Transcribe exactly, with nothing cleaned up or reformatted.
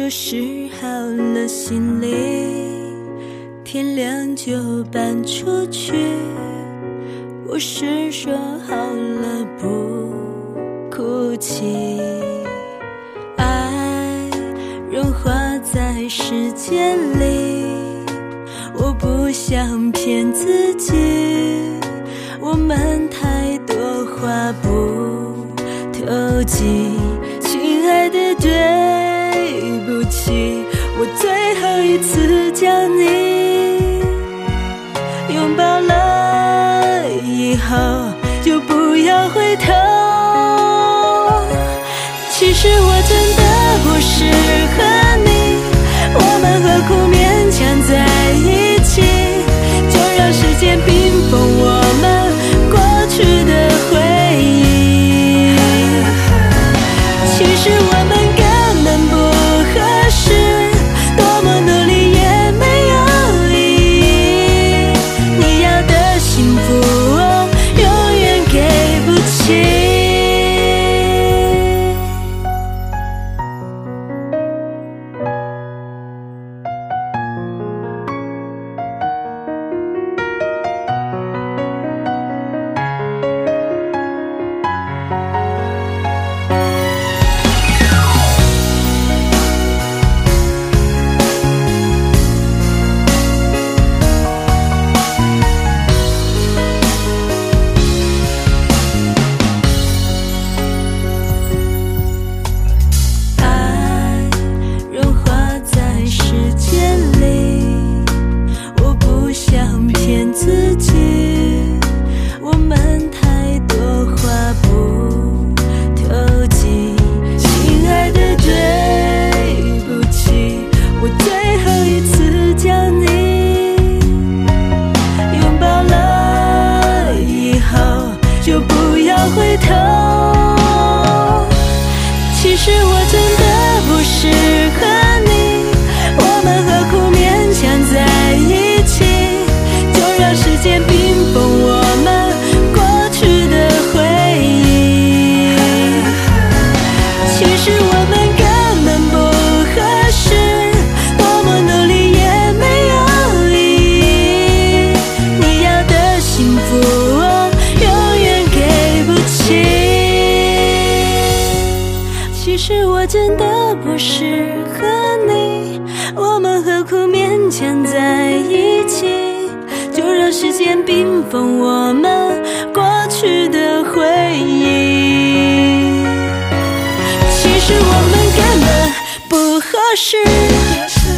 试好了行李，天亮就搬出去。我是说好了不哭泣，爱融化在时间里，我不想骗自己，我们太多话不投机。亲爱的对不起，我最后一次将你拥抱了，以后就不要回头。其实我真的不适合你，我们何苦勉强在一起，就让时间冰封我们过去的回忆。其实我们根本不合适，多么努力也没有意义，你要的幸福我永远给不起。就不要回头。其实我真的不适合你，我们何苦勉强在一起，就让时间冰封我们过去的回忆。其实我们根本不合适，多么努力也没有意义，你要的幸福我永远给不起。其实我真的不适合你，我们何苦勉强在一起，就让时间冰封我们过去的回忆。其实我们根本不合适。